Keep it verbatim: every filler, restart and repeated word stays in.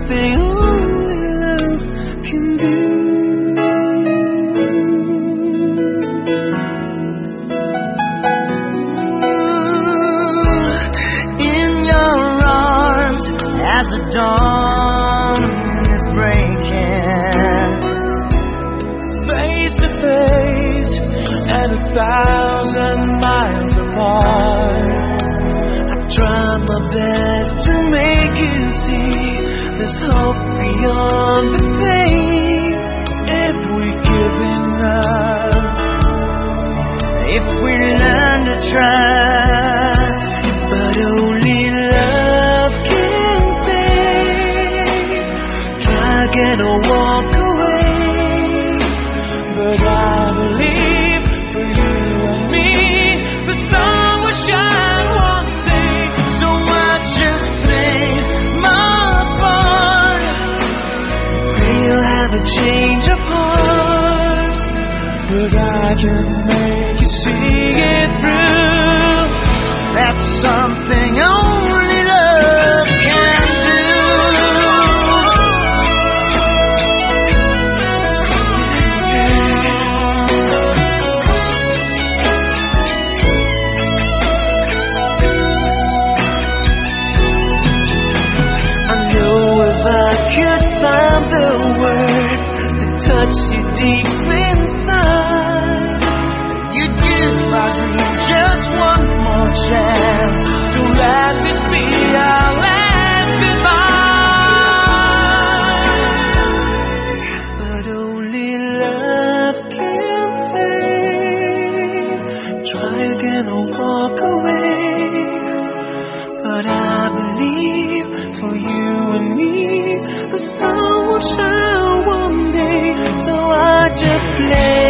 something only love can do. In your arms as the dawn is breaking, face to face and a thousand miles apart. I try my best to make you see there's hope beyond the pain. If we give enough, if we learn to trust, but only love can save. Try again or walk away, but I believe for you and me the sun will shine one day. So I just play my part. Pray you'll have a change of heart, but I can make you see it through. That's something only love can do. I know if I could find the words to touch you deep inside, you'd give my dream just one more chance to let this be our last goodbye. But only love can save. Try again or walk away, but I believe for you and me the sun will shine one day. So I just play